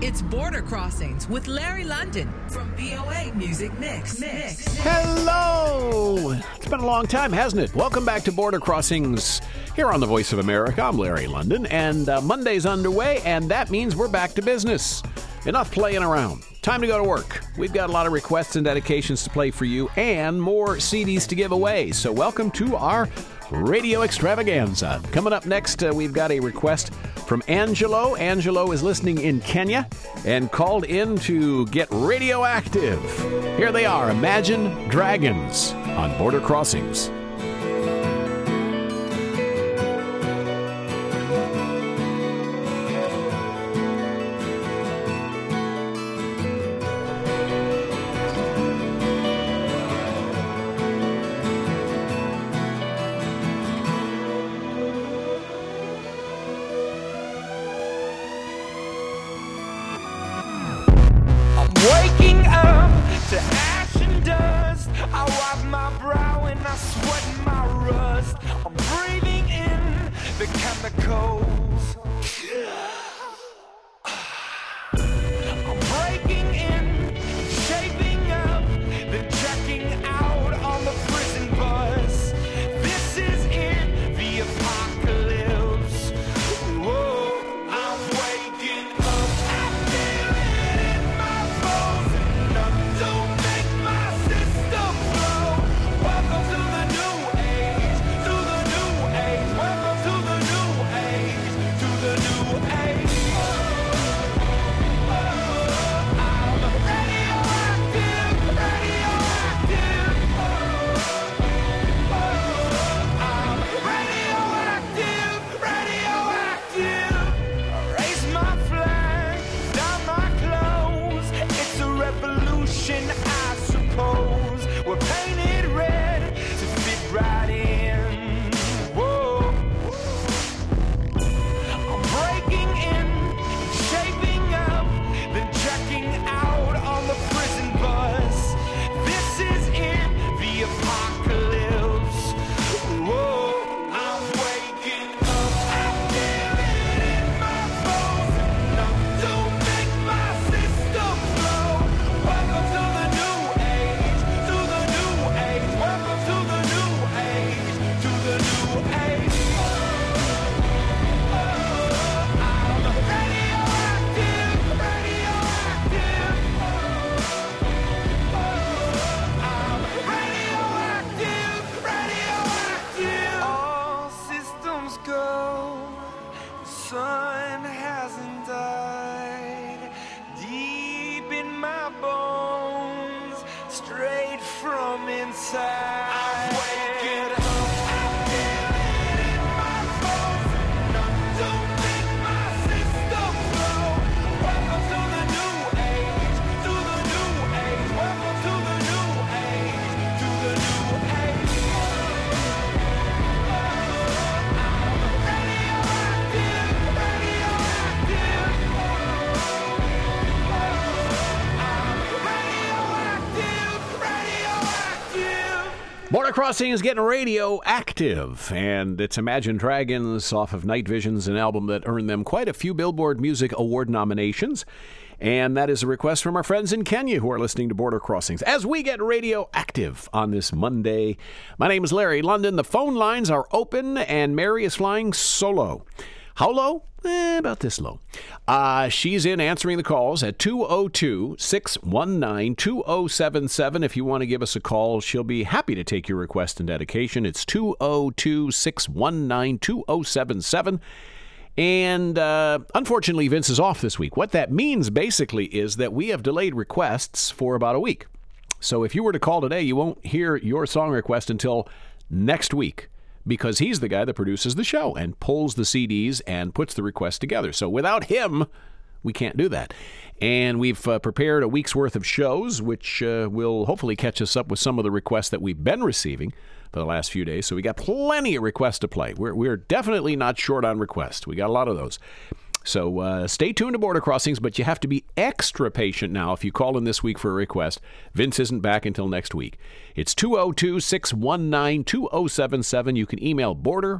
It's Border Crossings with Larry London from VOA Music Mix. Hello! It's been a long time, hasn't it? Welcome back to Border Crossings here on the Voice of America. I'm Larry London, and Monday's underway, and that means we're back to business. Enough playing around. Time to go to work. We've got a lot of requests and dedications to play for you and more CDs to give away. So welcome to our radio extravaganza. Coming up next, we've got a request from Angelo. Angelo is listening in Kenya and called in to get radioactive. Here they are, Imagine Dragons on Border Crossings. Waking up to ash and dust, I wipe my brow and I sweat my rust. I'm breathing in the chemicals. I'm breaking in, shaping up, then checking out on the prison bus. This is it, the apocalypse. Whoa, I'm waking up, I feel it in my bones, and nothing don't make my system blow. Welcome to the new age, to the new age. Welcome to the new age, to the new age. I'm radioactive, radioactive. I'm radioactive, radioactive. Raise my flag, down my clothes. It's a revolution, I suppose. We're painted red to fit right in. Whoa. I'm breaking in, shaping up, then checking out on the prison bus. This is it, the apocalypse. Whoa, I'm waking up, I feel it in my bones, and nothing don't make my system blow. Welcome to the new age, to the new age. Welcome to the new age, to the new age. I'm radioactive, radioactive. I'm radioactive, radioactive. All systems go. The sun hasn't died. Deep in my bones, straight from inside. I'm waking up. I feel it in my bones, and nothing don't make my system blow. Welcome to the new age, to the new age. Welcome to the new age, to the new age. I'm radioactive, radioactive. Border Crossing is getting radioactive, and it's Imagine Dragons off of Night Visions, an album that earned them quite a few Billboard Music Award nominations. And that is a request from our friends in Kenya who are listening to Border Crossings as we get radioactive on this Monday. My name is Larry London. The phone lines are open, and Mary is flying solo. How low? About this low. She's in answering the calls at 202-619-2077. If you want to give us a call, she'll be happy to take your request and dedication. It's 202-619-2077. And unfortunately, Vince is off this week. What that means basically is that we have delayed requests for about a week. So if you were to call today, you won't hear your song request until next week, because he's the guy that produces the show and pulls the CDs and puts the request together. So without him, we can't do that. And we've prepared a week's worth of shows, which will hopefully catch us up with some of the requests that we've been receiving for the last few days. So we got plenty of requests to play. We're definitely not short on requests. We got a lot of those. So stay tuned to Border Crossings, but you have to be extra patient now if you call in this week for a request. Vince isn't back until next week. It's 202-619-2077. You can email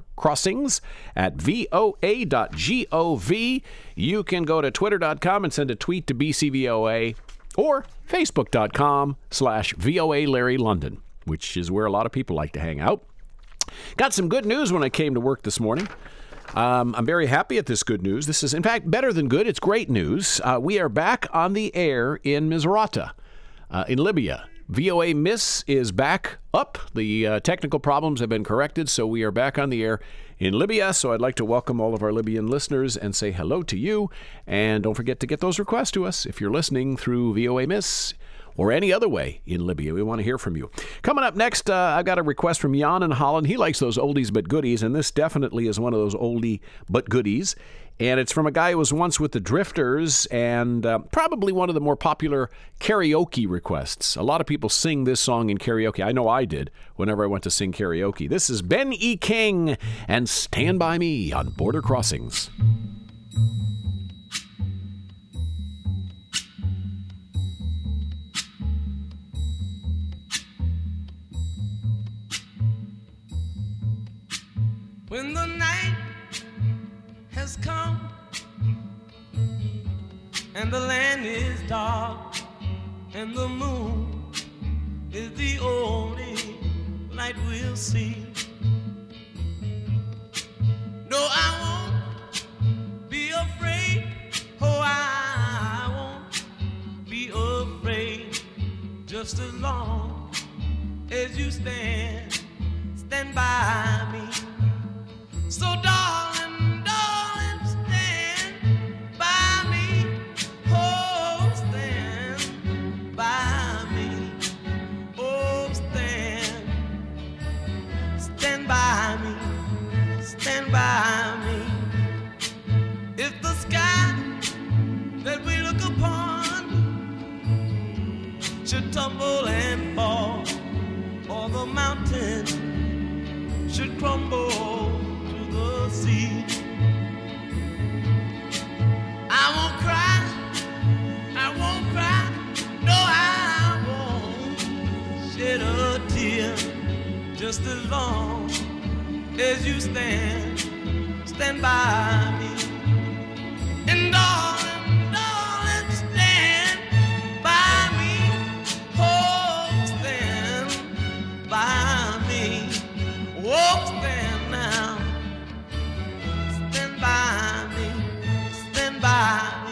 bordercrossings@voa.gov. You can go to twitter.com and send a tweet to BCVOA or facebook.com/VOA Larry London, which is where a lot of people like to hang out. Got some good news when I came to work this morning. I'm very happy at this good news. This is, in fact, better than good. It's great news. We are back on the air in Misrata, in Libya. VOA Miss is back up. The technical problems have been corrected, so we are back on the air in Libya. So I'd like to welcome all of our Libyan listeners and say hello to you. And don't forget to get those requests to us if you're listening through VOA Miss or any other way in Libya. We want to hear from you. Coming up next, I've got a request from Jan in Holland. He likes those oldies but goodies, and this definitely is one of those oldie but goodies. And it's from a guy who was once with the Drifters, and probably one of the more popular karaoke requests. A lot of people sing this song in karaoke. I know I did whenever I went to sing karaoke. This is Ben E. King and Stand By Me on Border Crossings. When the night has come and the land is dark and the moon is the only light we'll see. No, I won't be afraid. Oh, I won't be afraid. Just as long as you stand by me. So darling, darling, stand by me. Oh, stand by me. Oh, stand by me. Stand by me. If the sky that we look upon should tumble and fall, or the mountain should crumble the sea, I won't cry, no, I won't shed a tear, just as long as you stand by me. And darling, darling, stand by me, oh, stand by me, oh, stand now. Stand by me, stand by me.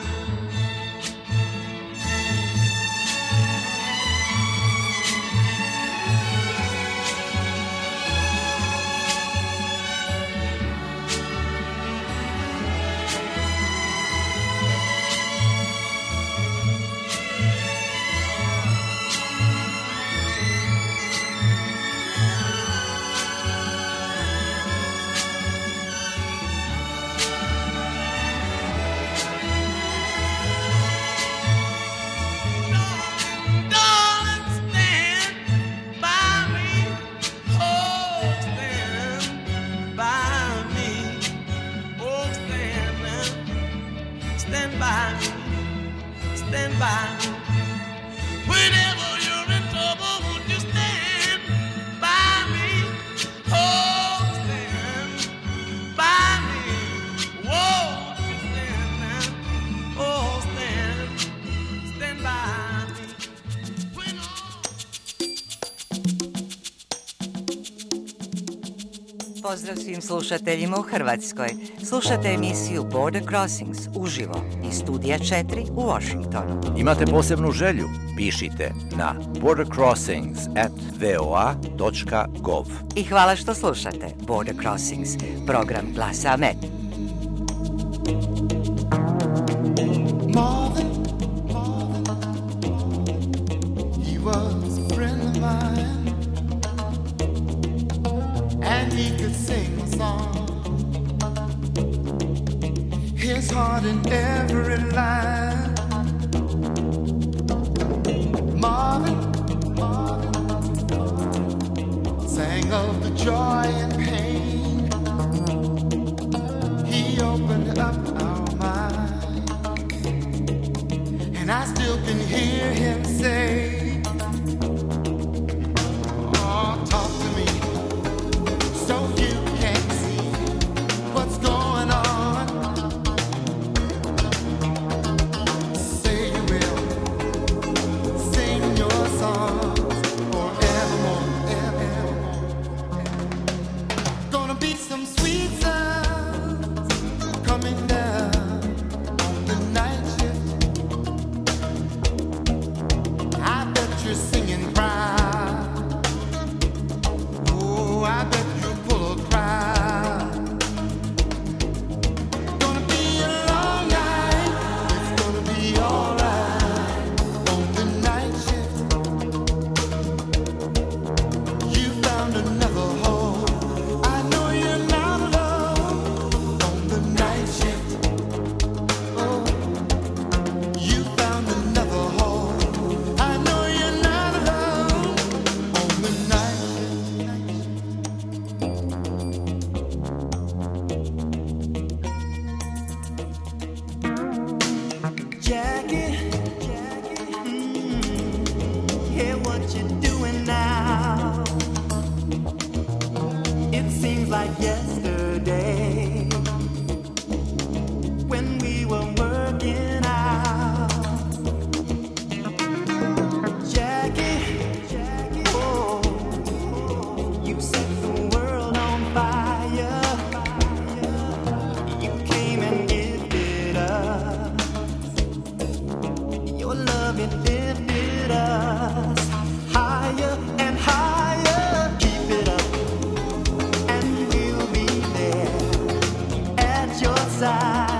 Stand by me. Whenever you're in trouble, won't you stand by me? Oh, stand by me. Won't you stand now? Oh, stand by me. When Pozdrav svim slušateljima u Hrvatskoj. Slušate emisiju Border Crossings uživo iz studija 4 u Washingtonu. Imate posebnu želju? Pišite na bordercrossings@voa.gov. I hvala što slušate Border Crossings, program Glasa Amerike. Marvin, he was a friend of mine, and he could sing a song, his heart in every line. Marvin sang of the joy and pain. He opened up our minds. And I still can hear him say, oh, talk to me so you can see what's going on. Say you will sing your songs forevermore, evermore. Gonna be some sweet sounds coming down on the night shift. I bet you're singing proud. Oh, I bet you pull a crowd. Gonna be a long night. It's gonna be alright on the night shift. You found another home. I know you're not alone on the night shift. Oh, you found another home. I know you're not alone on the night shift. Jackie, hear what you're doing now. It seems like yesterday when we were working out. Jackie, oh, you set the world on fire. You came and gifted us your love, it lifted us higher and higher. Keep it up, and we'll be there at your side.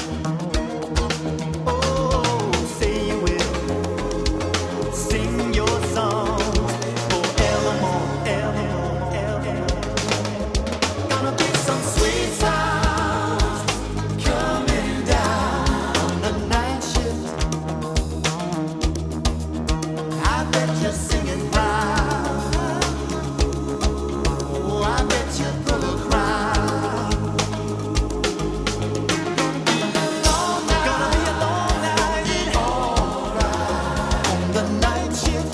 Oh, say you will sing your songs forevermore, evermore, evermore. Gonna be some sweet sounds coming down on the night shift. I bet you're singing proud. Oh, I bet you pull a crowd. Gonna be a long night. Alright on the night shift.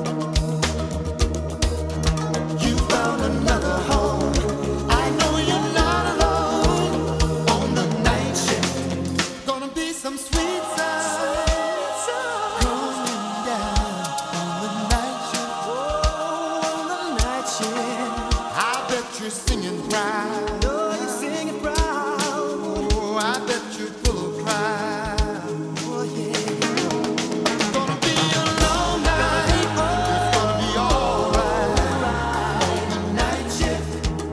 You found another home. I know you're not alone on the night shift. Gonna be some sweet sounds coming down on the night shift. Oh, on the night shift. I bet you're singing proud. Oh, you're singing proud. Oh, I bet you pull a crowd. Oh, yeah. Gonna be a long night. It's gonna be alright on the night shift.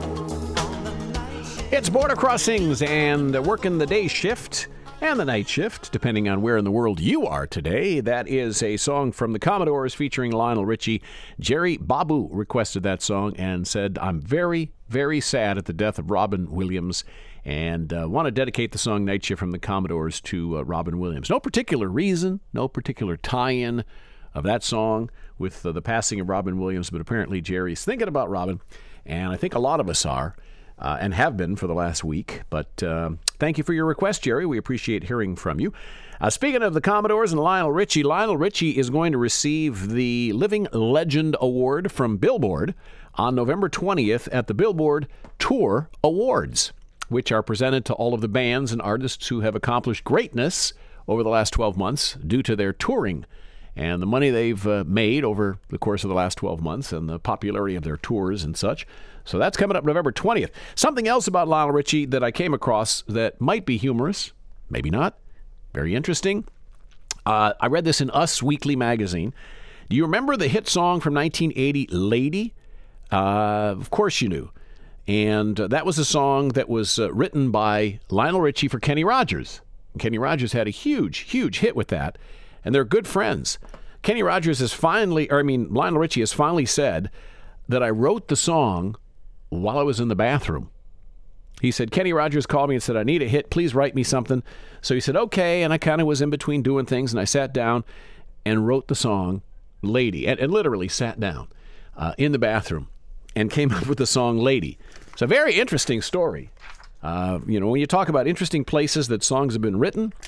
It's Border Crossings and working the day shift and the night shift, depending on where in the world you are today. That is a song from the Commodores featuring Lionel Richie. Jerry Babu requested that song and said, I'm very, very sad at the death of Robin Williams and want to dedicate the song Night Shift from the Commodores to Robin Williams. No particular reason, no particular tie-in of that song with the passing of Robin Williams, but apparently Jerry's thinking about Robin, and I think a lot of us are. And have been for the last week. But thank you for your request, Jerry. We appreciate hearing from you. Speaking of the Commodores and Lionel Richie is going to receive the Living Legend Award from Billboard on November 20th at the Billboard Tour Awards, which are presented to all of the bands and artists who have accomplished greatness over the last 12 months due to their touring and the money they've made over the course of the last 12 months and the popularity of their tours and such. So that's coming up November 20th. Something else about Lionel Richie that I came across that might be humorous, maybe not, very interesting. I read this in Us Weekly magazine. Do you remember the hit song from 1980, Lady? Of course you knew. And that was a song that was written by Lionel Richie for Kenny Rogers. Kenny Rogers had a huge, huge hit with that, and they're good friends. Lionel Richie has finally said that I wrote the song while I was in the bathroom. He said, Kenny Rogers called me and said, I need a hit. Please write me something. So he said, okay. And I kind of was in between doing things, and I sat down and wrote the song Lady, and literally sat down in the bathroom and came up with the song Lady. It's a very interesting story. When you talk about interesting places that songs have been written,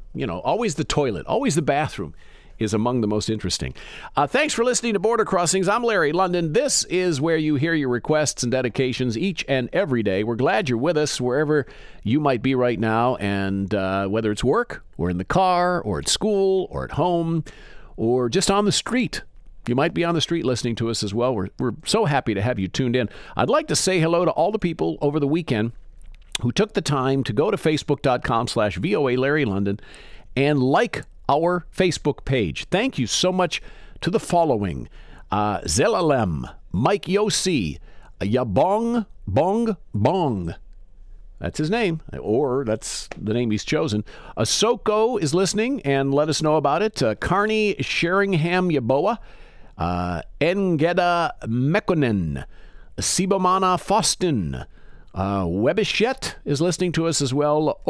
always the toilet, always the bathroom is among the most interesting. Thanks for listening to Border Crossings. I'm Larry London. This is where you hear your requests and dedications each and every day. We're glad you're with us wherever you might be right now, and whether it's work or in the car or at school or at home or just on the street. You might be on the street listening to us as well. We're so happy to have you tuned in. I'd like to say hello to all the people over the weekend who took the time to go to facebook.com/VOA Larry London and like our Facebook page. Thank you so much to the following: Zelalem, Mike Yossi, Yabong Bong Bong. That's his name, or that's the name he's chosen. Ahsoko is listening and let us know about it. Carney Sheringham Yaboa, Engeda Mekonen, Sibomana Faustin, Webishet is listening to us as well.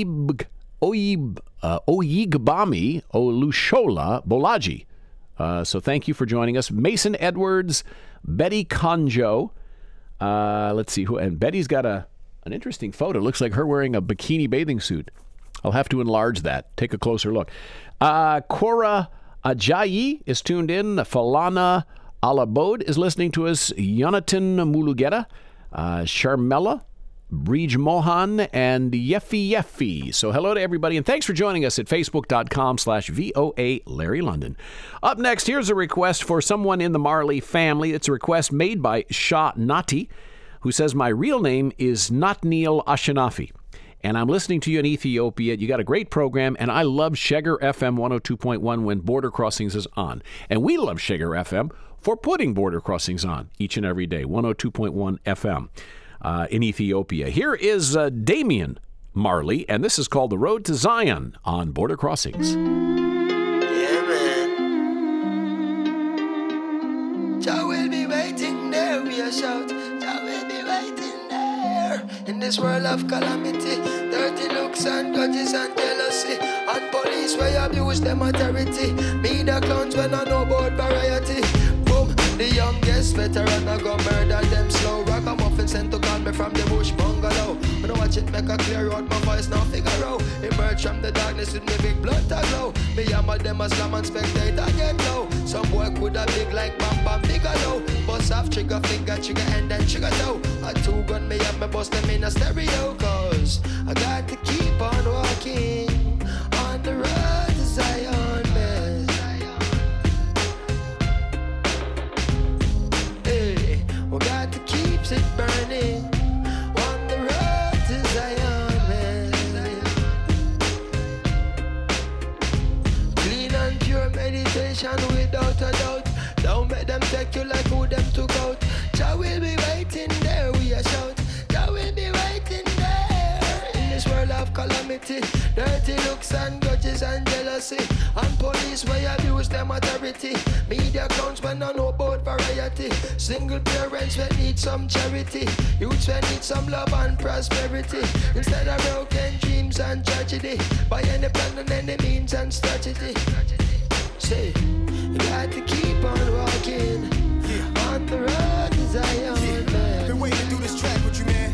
Oyigbami Olushola Bolaji. So thank you for joining us. Mason Edwards, Betty Conjo. Let's see who. And Betty's got an interesting photo. Looks like her wearing a bikini bathing suit. I'll have to enlarge that. Take a closer look. Cora Ajayi is tuned in. Falana Alabode is listening to us. Jonathan Mulugeta, Sharmella, Breej Mohan, and Yeffy. So hello to everybody, and thanks for joining us at facebook.com/VOA Larry London. Up next, here's a request for someone in the Marley family. It's a request made by Shah Nati, who says, my real name is Natniel Ashanafi, and I'm listening to you in Ethiopia. You got a great program, and I love Sheger FM 102.1 when Border Crossings is on. And we love Sheger FM for putting Border Crossings on each and every day, 102.1 FM. In Ethiopia. Here is Damian Marley, and this is called The Road to Zion on Border Crossings. Yeah, man. Jah will be waiting there, we a shout. Jah will be waiting there. In this world of calamity, dirty looks and grudges and jealousy, and police where abuse them authority. Media clowns when I know about variety. Boom, the youngest veteran I go murder them slow. Ragamuffin sent to call me from the bush bungalow. When I watch it make a clear out, my voice now figure out. Emerge from the darkness with me big blood to glow. Me hammer them a slam and spectate and get low. Some boy coulda big like Bam Bam Bigelow. Bust off trigger finger, trigger and then trigger toe. A two gun me up, me bust them in a stereo. Cause I got to keep on walking on the road to Zion, man. Hey, we got to keep it burning on the road to Zion, man. Clean and pure meditation without a doubt. Don't make them take you like who them took out. Jah will be waiting there, we a shout. Jah will be waiting there. In this world of calamity, dirty looks and grudges and jealousy, and police where abuse them authority. Media clowns when I know about variety. Single parents when need some charity. Youths when need some love and prosperity. Instead of broken dreams and tragedy, by any plan and any means and strategy. Say, you got to keep on walking on the road to Zion, man. Been waiting to do this track with you, man.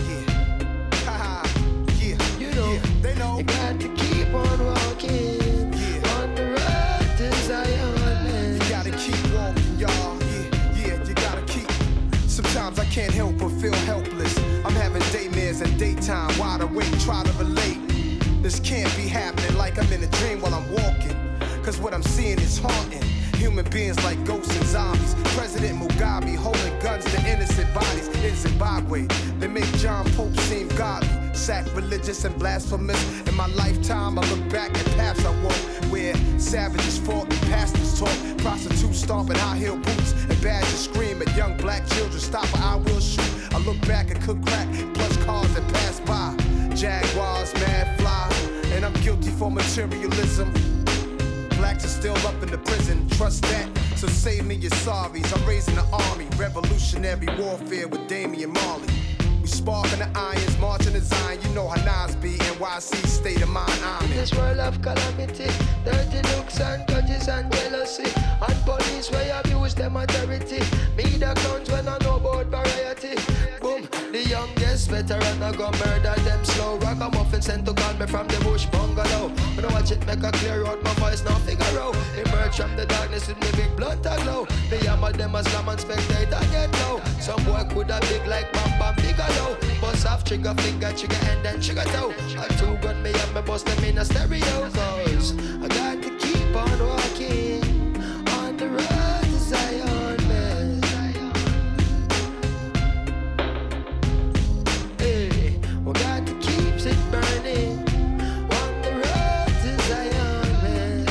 Yeah. Haha. Yeah. You know, they know. you got to keep on walking on the road to Zion, man. You gotta keep walking, y'all. Yeah, you gotta keep. Sometimes I can't help but feel helpless. I'm having daymares and daytime, wide awake, try to relate. This can't be happening like I'm in a dream while I'm walking. Cause what I'm seeing is haunting. Human beings like ghosts and zombies. President Mugabe holding guns to innocent bodies in Zimbabwe. They make John Pope seem godly, sacrilegious and blasphemous. In my lifetime, I look back at paths I walk where savages fought and pastors taught. Prostitutes stomping high-heel boots and badgers scream at young black children. Stop or I will shoot. I look back and cook crack, plus cars that pass by. Jaguars, mad fly, and I'm guilty for materialism. Blacks are still up in the prison, trust that. So save me your sorries. I'm raising the army, revolutionary warfare with Damian Marley. We sparking the irons, marching to Zion. You know how Nas be, NYC, state of mind, I'm in this world of calamity, dirty looks and grudges and jealousy, and police where abuse them authority. Media clowns when I know about variety. Boom, the youngest veteran I go murder them slow. Ragamuffin sent to call me from the bush bungalow. When I watch it make a clear out my voice now figure out. Emerge from the darkness with me big blood tag low. Me hammer them a slam and spectator get low. Some boy coulda big like Bam Bam Bigelow. Bust off trigger finger, trigger and then trigger toe. A two gun me and me bust them in a stereo. Cause I got to keep on walking on the road to Zion, man. Hey, we got to keep it burning on the road to Zion, man.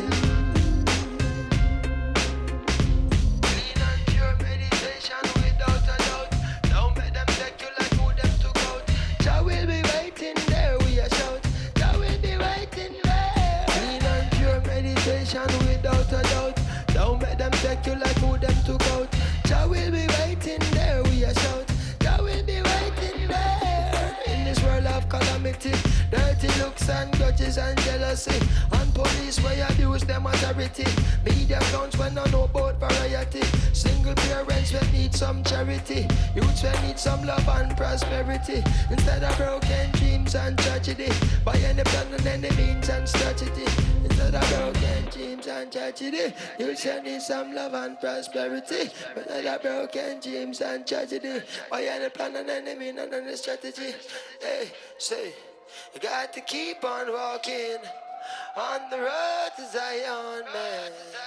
Clean and pure meditation without a doubt. Don't let them take you like who them took out. Jah will be waiting there, we a shout. Jah will be waiting there. Clean and pure meditation without a doubt. Don't let them take you like who them took out. Jah will be waiting there, we a shout. Jah will be waiting there. In this world of calamity, dirty looks and grudges and jealousy, and police where abuse them authority. Media clowns when I know about variety. Single parents will need some charity. Youths will need some love and prosperity. Instead of broken dreams and tragedy, by any plan and any means and strategy. Instead of broken dreams and tragedy, youths will need some love and prosperity. Instead of broken dreams and tragedy, by any plan and any means and any strategy. Hey, say, you got to keep on walking on the road to Zion, man.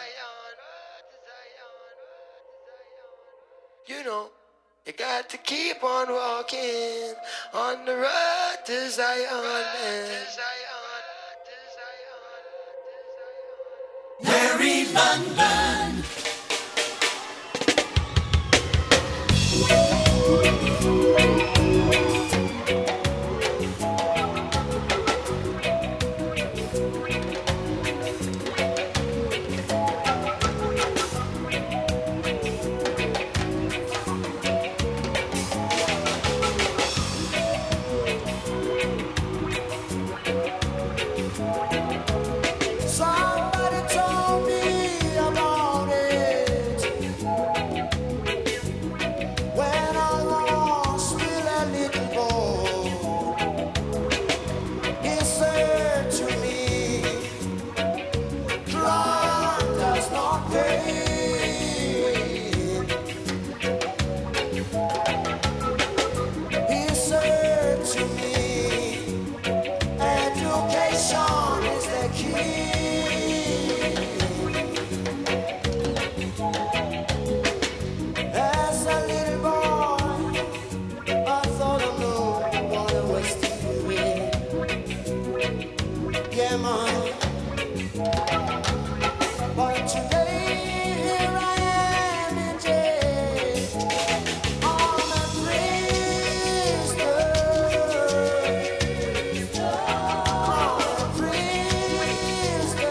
You know, you got to keep on walking on the road to Zion, man. Larry London. Somebody told me about it when I was still a little boy. He said to me, "Crime does not pay." He said to me, "Education is the key." As a little boy, I thought I knew what I was doing. Yeah, man. But today, here I am in jail. I'm a prisoner. I'm a prisoner.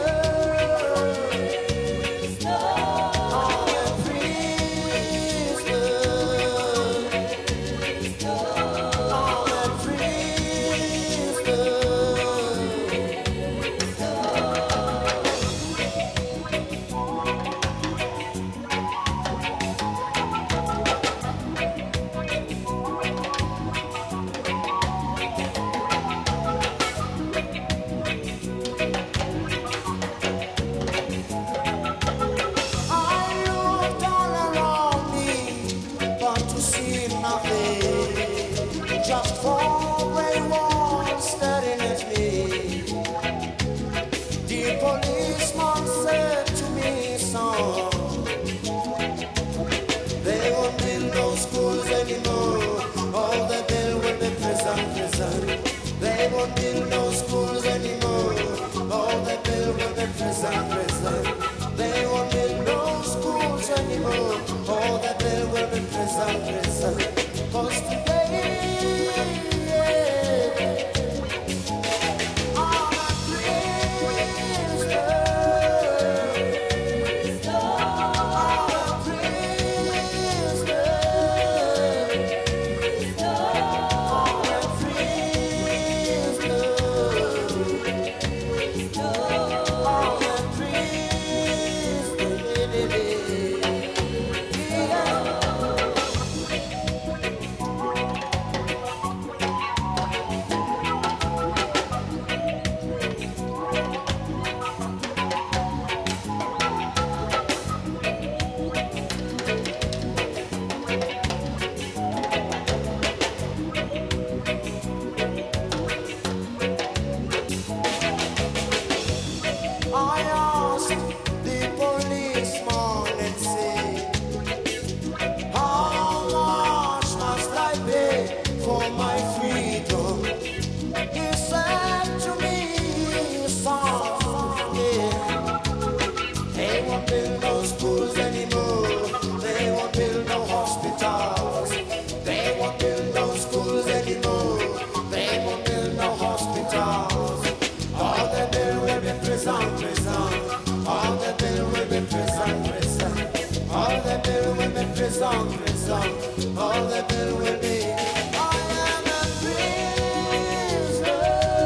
prison, prison. All the bill will be prison, prison. All the bill will be prison, prison. All the bill will be. I am a prisoner.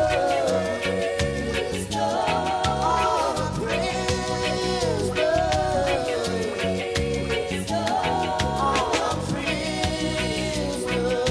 I'm a prisoner. I'm a prisoner.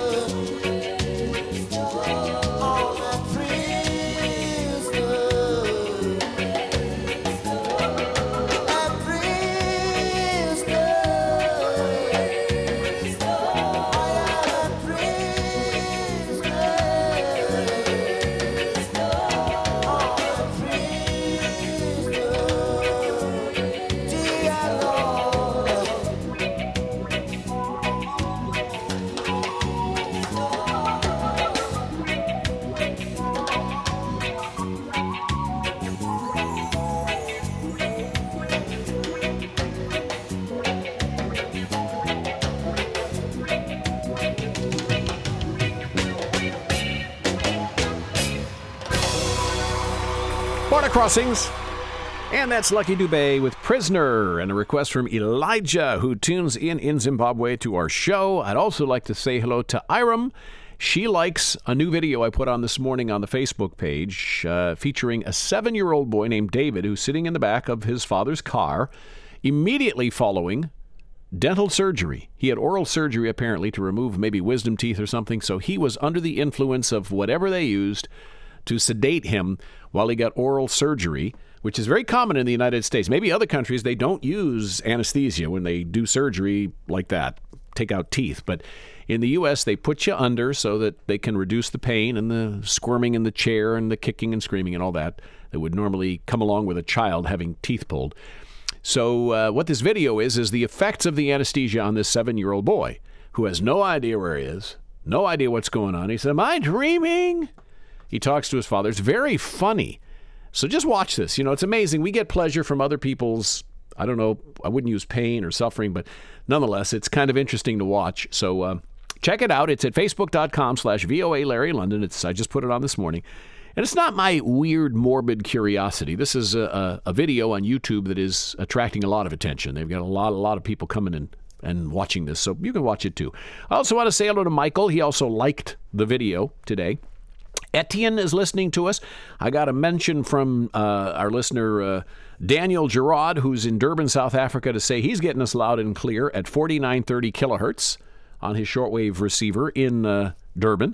Border Crossings. And that's Lucky Dubé with Prisoner, and a request from Elijah, who tunes in Zimbabwe to our show. I'd also like to say hello to Iram. She likes a new video I put on this morning on the Facebook page featuring a 7-year-old boy named David who's sitting in the back of his father's car immediately following dental surgery. He had oral surgery apparently to remove maybe wisdom teeth or something, so he was under the influence of whatever they used to sedate him while he got oral surgery, which is very common in the United States. Maybe other countries, they don't use anesthesia when they do surgery like that, take out teeth. But in the U.S., they put you under so that they can reduce the pain and the squirming in the chair and the kicking and screaming and all that would normally come along with a child having teeth pulled. So what this video is the effects of the anesthesia on this 7-year-old boy who has no idea where he is, no idea what's going on. He said, "Am I dreaming?" He talks to his father. It's very funny. So just watch this. You know, it's amazing. We get pleasure from other people's, I don't know, I wouldn't use pain or suffering, but nonetheless, it's kind of interesting to watch. So check it out. It's at facebook.com/VOA Larry London. I just put it on this morning. And it's not my weird, morbid curiosity. This is a video on YouTube that is attracting a lot of attention. They've got a lot of people coming in and watching this, so you can watch it too. I also want to say hello to Michael. He also liked the video today. Etienne is listening to us. I got a mention from our listener, Daniel Gerard, who's in Durban, South Africa, to say he's getting us loud and clear at 4930 kilohertz on his shortwave receiver in Durban.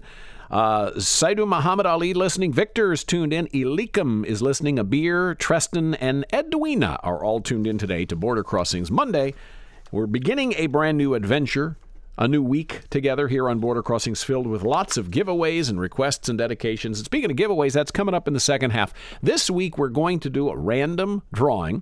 Saidu Muhammad Ali listening. Victor is tuned in. Elikim is listening. Abir, Treston, and Edwina are all tuned in today to Border Crossings Monday. We're beginning a brand new adventure, a new week together here on Border Crossings, filled with lots of giveaways and requests and dedications. And speaking of giveaways, that's coming up in the second half. This week, we're going to do a random drawing.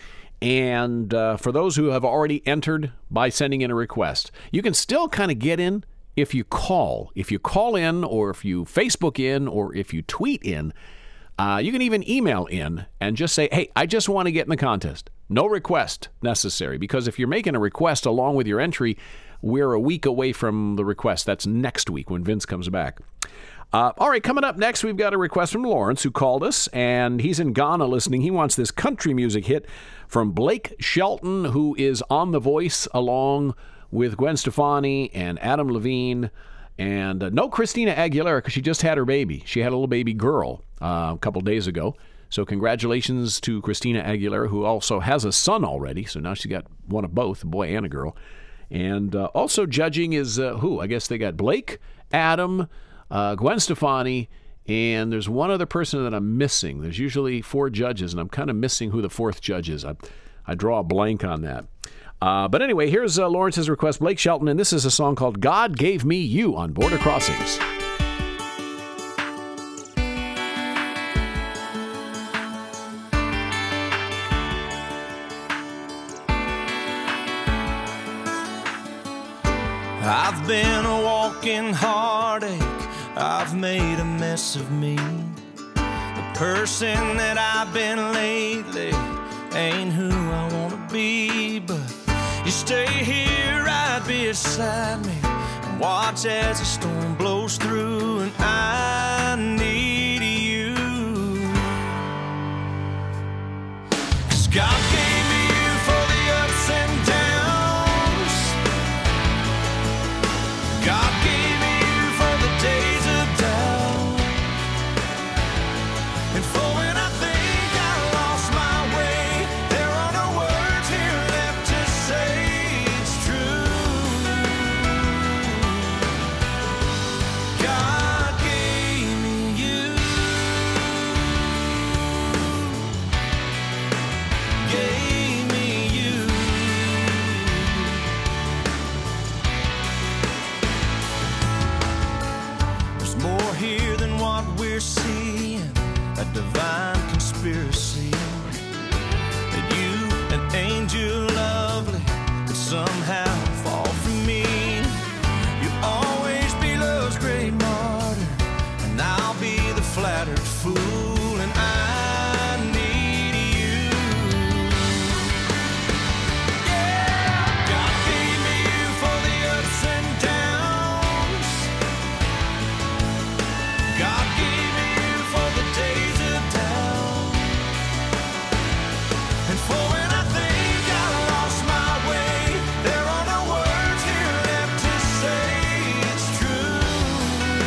And for those who have already entered by sending in a request, you can still kind of get in if you call. If you call in, or if you Facebook in, or if you tweet in. You can even email in and just say, hey, I just want to get in the contest. No request necessary, because if you're making a request along with your entry, we're a week away from the request. That's next week when Vince comes back. All right, coming up next, we've got a request from Lawrence, who called us, and he's in Ghana listening. He wants this country music hit from Blake Shelton, who is on The Voice along with Gwen Stefani and Adam Levine, and no Christina Aguilera, because she just had her baby. She had a little baby girl a couple days ago. So congratulations to Christina Aguilera, who also has a son already. So now she's got one of both, a boy and a girl. And also judging is who? I guess they got Blake, Adam, Gwen Stefani, and there's one other person that I'm missing. There's usually 4 judges, and I'm kind of missing who the 4th judge is. I draw a blank on that. But anyway, here's Lawrence's request, Blake Shelton, and this is a song called God Gave Me You on Border Crossings. I've been a walking heartache, I've made a mess of me. The person that I've been lately ain't who I wanna be, but you stay here right beside me and watch as the storm blows through, and I need you. conspiracy that you, an angel lovely, would somehow fall for me. You'll always be love's great martyr, and I'll be the flattered fool, and I need you. Yeah, God gave me you for the ups and downs. God gave me you for the days of doubt, and for when I think I lost my way, there are no words here left to say it's true.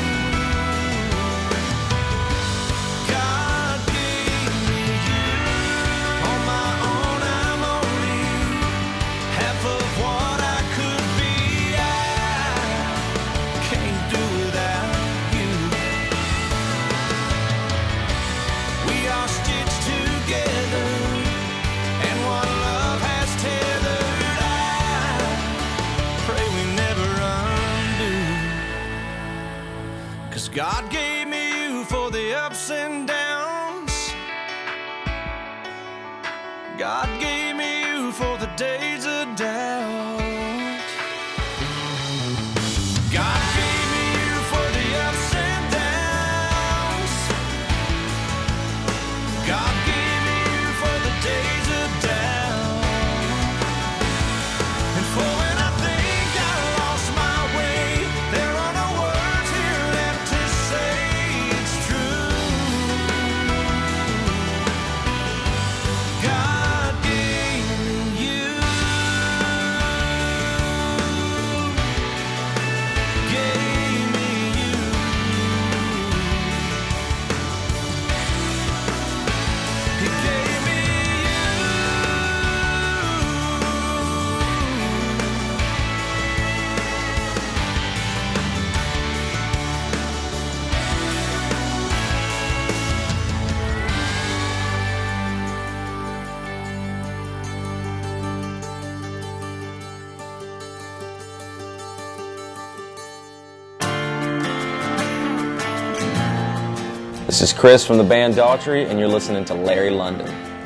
God gave me you. On my own I'm only half of what I could be. I can't do without you. We are stitched together, and one love has tethered. I pray we never undo, 'cause God gave me you for the ups and downs. God gave me you for the days of doubt. God gave me you for the ups and downs. God gave me you for the days of doubt, and for when I think I lost my way, there are no words here left to say it's true. God gave me you. Gave me you. He gave me This is Chris from the band Daughtry, and you're listening to Larry London.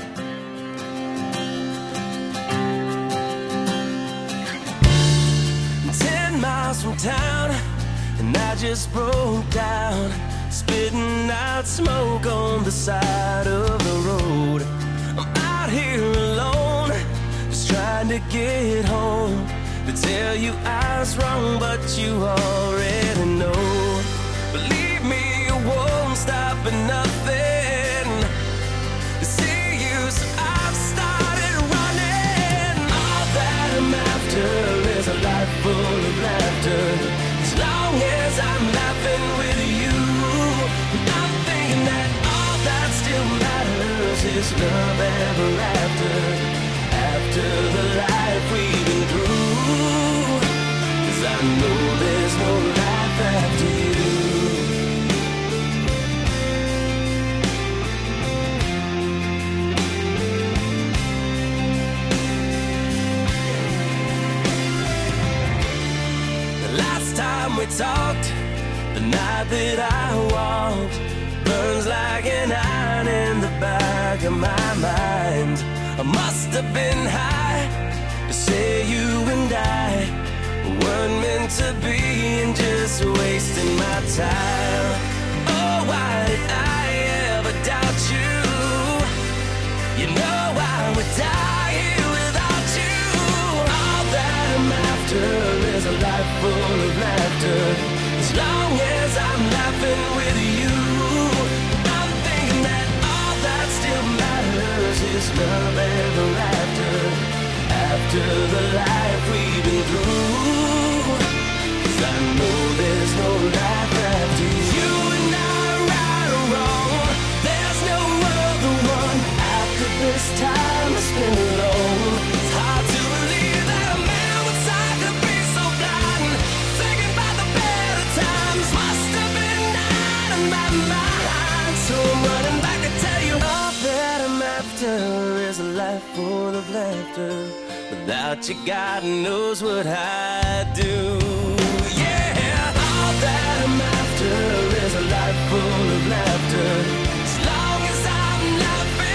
10 miles from town, and I just broke down, spitting out smoke on the side of the road. I'm out here alone, just trying to get home, to tell you I was wrong, but you already know. Believe me, you won't stop at nothing to see you, so I've started running. All that I'm after is a life full of laughter, as long as I'm laughing with you. I'm thinking that all that still matters is love ever after, after the life we've been through, 'cause I know there's no life after you. Time we talked, the night that I walked, burns like an iron in the back of my mind. I must have been high to say you and I weren't meant to be, and just wasting my time. Oh, why did I ever doubt you? You know I would die here without you. All that I'm after is a life full of laughter, as long as I'm laughing with you. I'm thinking that all that still matters is love ever after, after the life we've been through, 'cause I know there's no life after you. You and I, right or wrong, there's no other one after this time I spent alone. It's hard to believe that a man with sight could be so blind, thinking about the better times. Must have been out of my mind, so I'm running back to tell you all that I'm after is a life full of laughter. Without you, God knows what I'd do. Yeah, all that I'm after is a life full of laughter, as long as I'm laughing.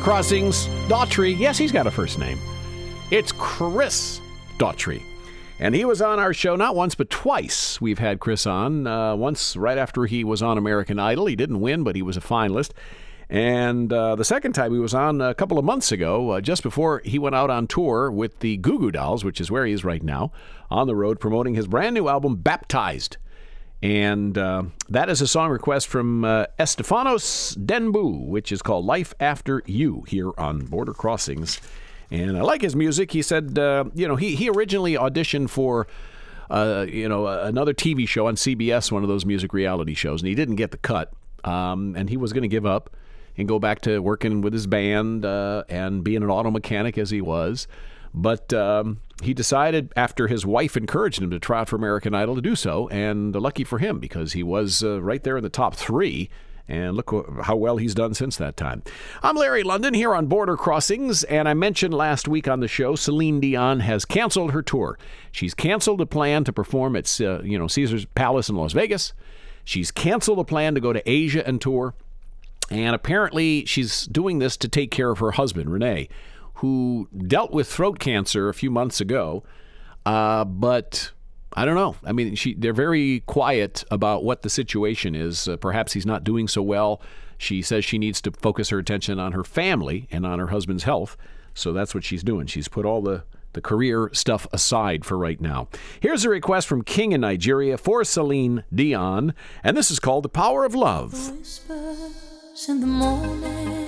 Crossings, Daughtry. Yes, he's got a first name. It's Chris Daughtry. And he was on our show not once, but twice. We've had Chris on. Once right after he was on American Idol. He didn't win, but he was a finalist. And the second time he was on a couple of months ago, just before he went out on tour with the Goo Goo Dolls, which is where he is right now, on the road promoting his brand new album, Baptized. And that is a song request from Estefanos Denbu, which is called Life After You, here on Border Crossings. And I like his music. He said, he originally auditioned for, another TV show on CBS, one of those music reality shows, and he didn't get the cut. And he was going to give up and go back to working with his band and being an auto mechanic as he was. But he decided, after his wife encouraged him to try out for American Idol, to do so. And lucky for him, because he was right there in the top 3. And look how well he's done since that time. I'm Larry London here on Border Crossings, and I mentioned last week on the show Celine Dion has canceled her tour. She's canceled a plan to perform at Caesars Palace in Las Vegas. She's canceled a plan to go to Asia and tour. And apparently she's doing this to take care of her husband, Renee, who dealt with throat cancer a few months ago. But I don't know. I mean, they're very quiet about what the situation is. Perhaps he's not doing so well. She says she needs to focus her attention on her family and on her husband's health. So that's what she's doing. She's put all the career stuff aside for right now. Here's a request from King in Nigeria for Celine Dion, and this is called The Power of Love. Whispers in the morning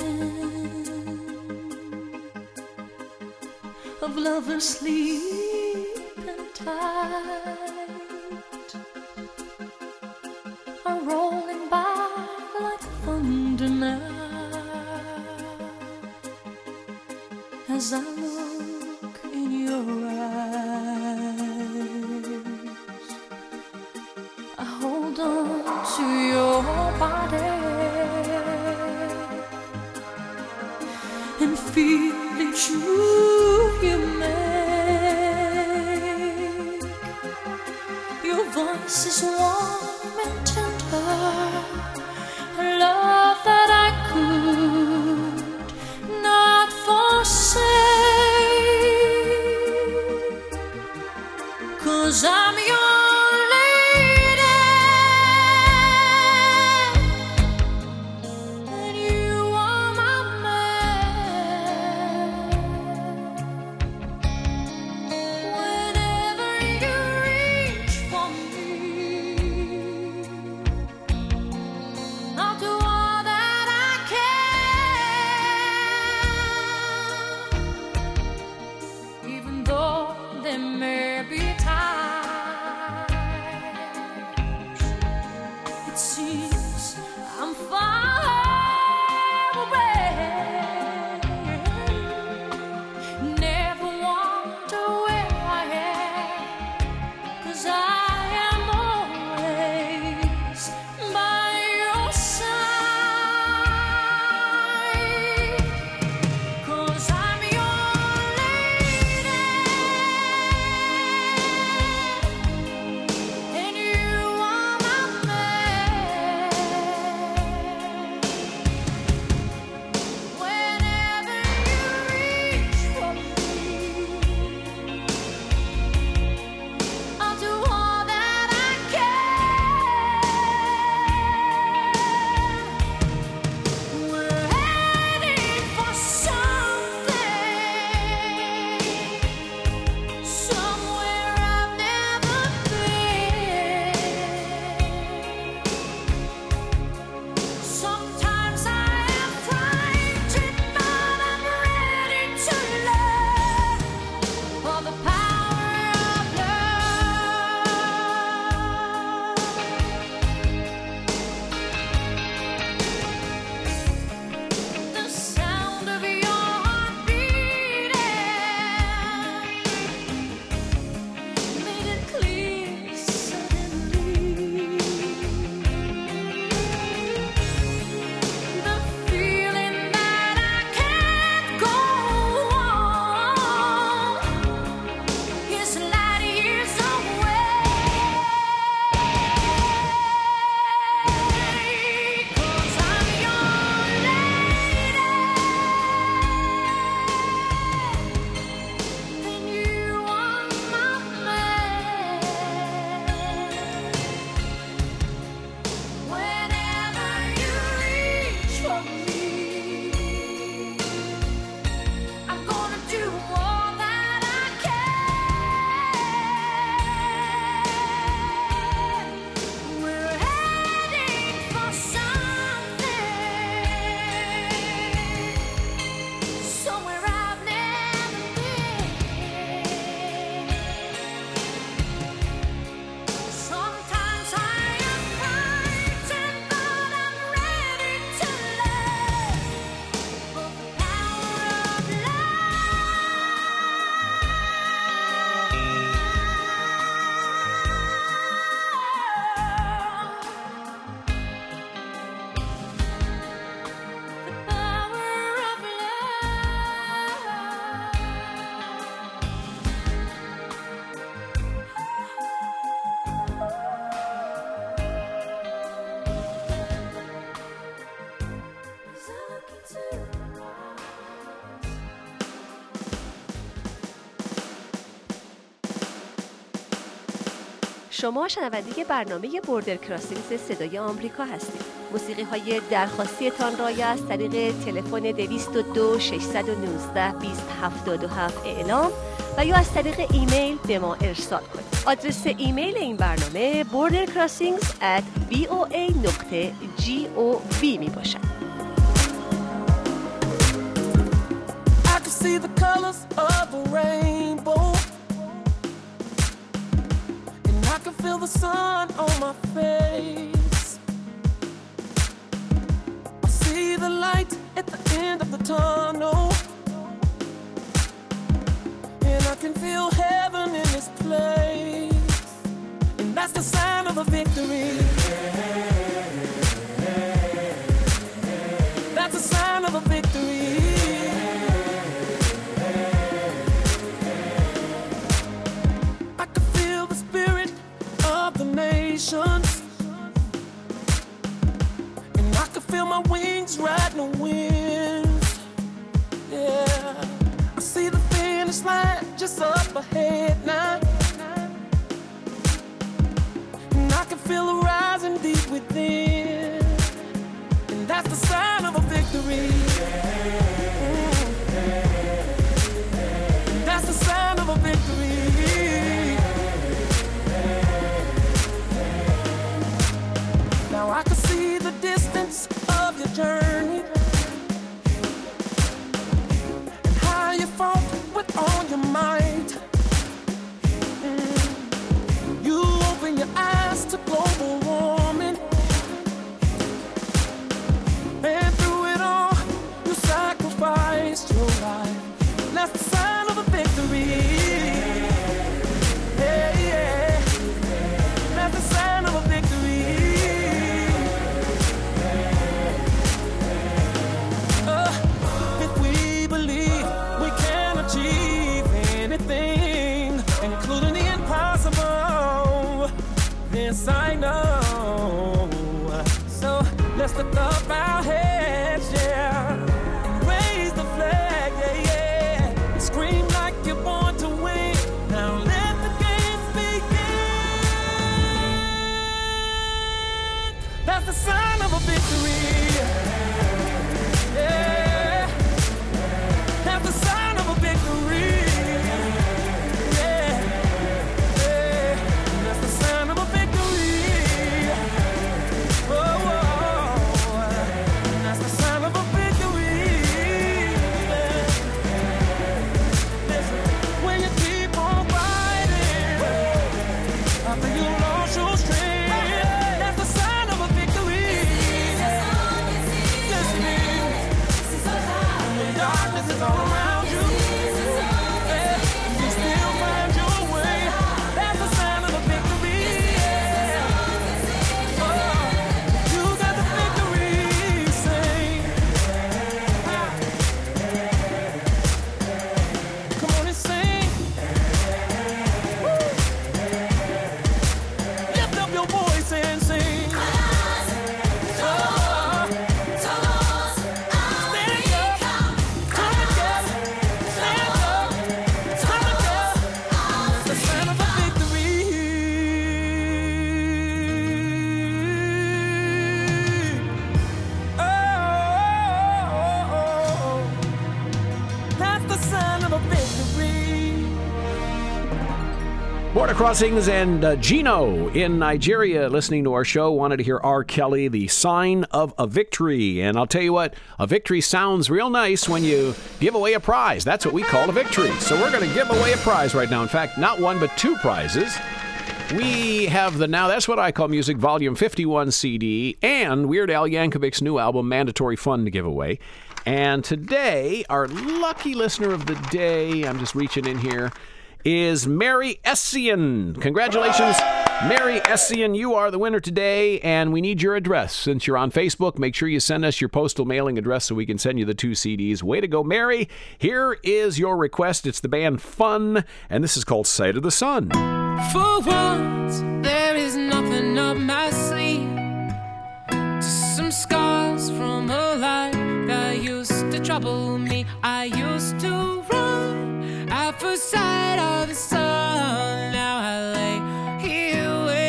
of lovers sleeping tight are rolling by like thunder now as I look in your eyes. I hold on to your body and feel each move you make. Your voice is warm and tender, a love that I could not forsake, 'cause I'm your lady and you are my man. Whenever you reach for me, I'll do all that I can, even though there may be times it seems I'm far away. Never wonder where I am, 'cause I am always by your side, 'cause I'm your lady شما شنونده برنامه بوردر کراسینگز صدای آمریکا هستید. موسیقی های درخواستیتان را یا از طریق تلفن 202 619 2077 اعلام و یا از طریق ایمیل به ما ارسال کنید. آدرس ایمیل این برنامه bordercrossings@voa.gov می باشد. I can see the colors of a rainbow, and I can feel the sun on my face. I see the light at the end of the tunnel, and I can feel heaven in this place, and that's the sign of a victory. That's a sign of a victory. Nations, and I can feel my wings riding the winds. Yeah, I see the finish line just up ahead now, and I can feel it rising deep within, and that's the sign of a victory. That's the sign of a victory. Now I can see the distance of your journey, and how you fought with all your might. You open your eyes to global warming, and through it all, you sacrificed your life. That's the sign of a victory. Yeah, yeah. That's the sign of a victory. Including the impossible, this I know. So let's lift up our heads, yeah, and raise the flag, yeah, yeah, and scream like you're born to win. Now let the games begin. That's the sign of a victory. Yeah, that's the sign of a victory. Border Crossings and Gino in Nigeria listening to our show wanted to hear R. Kelly, The Sign of a Victory. And I'll tell you what, a victory sounds real nice when you give away a prize. That's what we call a victory. So we're going to give away a prize right now. In fact, not one, but two prizes. We have the Now That's What I Call Music Volume 51 CD and Weird Al Yankovic's new album, Mandatory Fun, to give away. And today, our lucky listener of the day, I'm just reaching in here, is Mary Essien. Congratulations, Mary Essien. You are the winner today, and we need your address. Since you're on Facebook, make sure you send us your postal mailing address so we can send you the 2 CDs. Way to go, Mary. Here is your request. It's the band Fun, and this is called Sight of the Sun. For once, there is nothing up my sleeve. Just some scars from a life that used to trouble me. I used to run at first sight of the sun. Now I lay here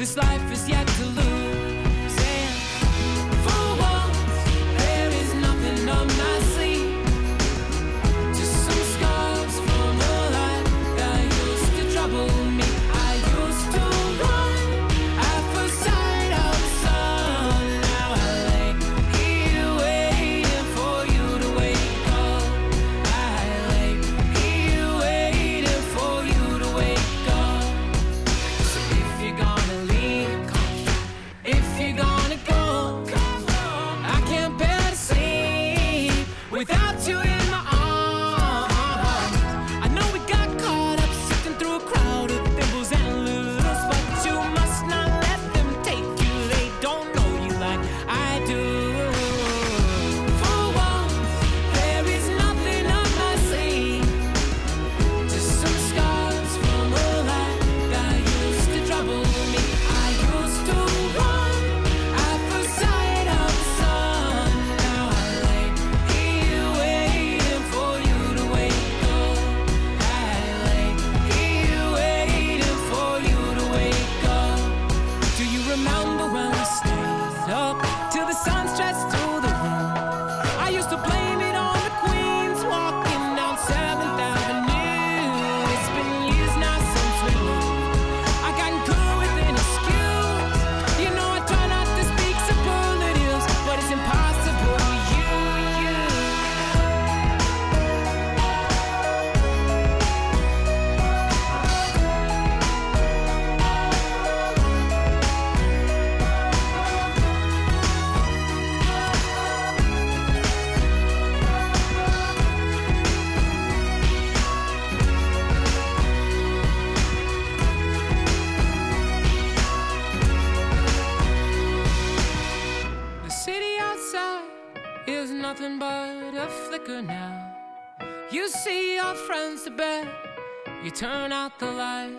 this life is yet to lose. And for once, there is nothing up my sleeve, just some scars from a life that used to trouble me. I used to run at first sight of the sun. Now I lay here waiting for you to wake up. I lay here waiting for you to wake up. So if you're gonna leave, if you're gonna go, I can't bear to sleep without you in my arms. I know we got caught up sifting through a crowd of thimbles and lures, but you must not let them take you. They don't know you like I do. For once, there is nothing up my sleeve, just some scars from a life that used to trouble me. I used to run at first sight of the sun. Now I lay here waiting for you to wake up. I lay here waiting for you to wake up. Do you remember when we stayed up till the sun stretched through the room? I used to blame it on the queens walking down 7th Avenue. It's been years now since we moved. I gotten good with an excuse. You know I try not to speak superlatives, but it's impossible with you. The city outside is nothing but a flicker now. You see your friends to bed, you turn out the lights.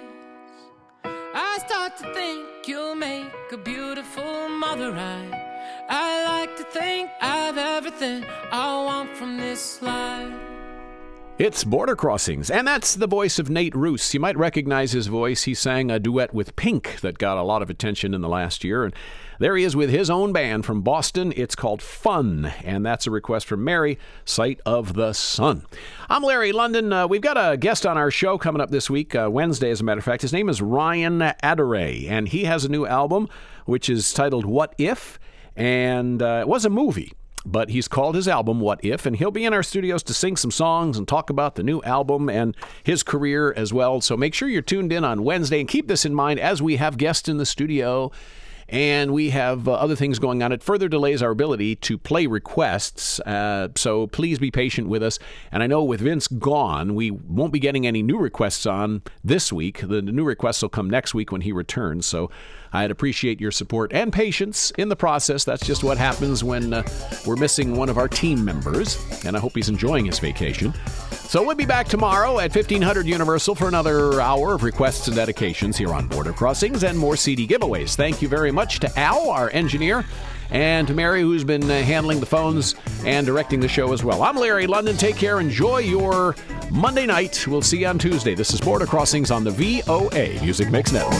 I start to think you'll make a beautiful mother. I like to think I've everything I want from this life. It's Border Crossings, and that's the voice of Nate Roos. You might recognize his voice. He sang a duet with Pink that got a lot of attention in the last year, and there he is with his own band from Boston. It's called Fun, and that's a request from Mary, Sight of the Sun. I'm Larry London. We've got a guest on our show coming up this week, Wednesday, as a matter of fact. His name is Ryan Adare, and he has a new album, which is titled What If, and it was a movie. But he's called his album What If, and he'll be in our studios to sing some songs and talk about the new album and his career as well. So make sure you're tuned in on Wednesday, and keep this in mind as we have guests in the studio and we have other things going on. It further delays our ability to play requests, so please be patient with us. And I know with Vince gone, we won't be getting any new requests on this week. The new requests will come next week when he returns, so I'd appreciate your support and patience in the process. That's just what happens when we're missing one of our team members, and I hope he's enjoying his vacation. So we'll be back tomorrow at 1500 Universal for another hour of requests and dedications here on Border Crossings and more CD giveaways. Thank you very much to Al, our engineer, and to Mary, who's been handling the phones and directing the show as well. I'm Larry London. Take care. Enjoy your Monday night. We'll see you on Tuesday. This is Border Crossings on the VOA Music Mix Network.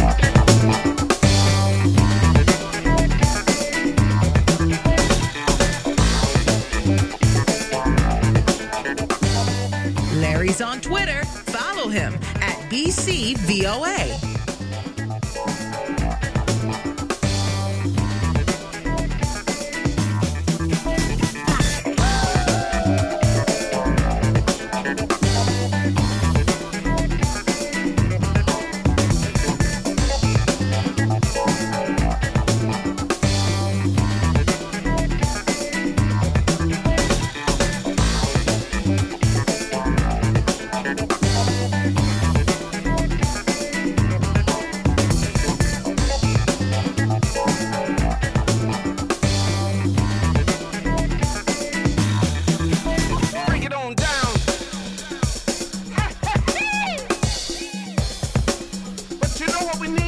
Larry's on Twitter. Follow him at BCVOA. What we need.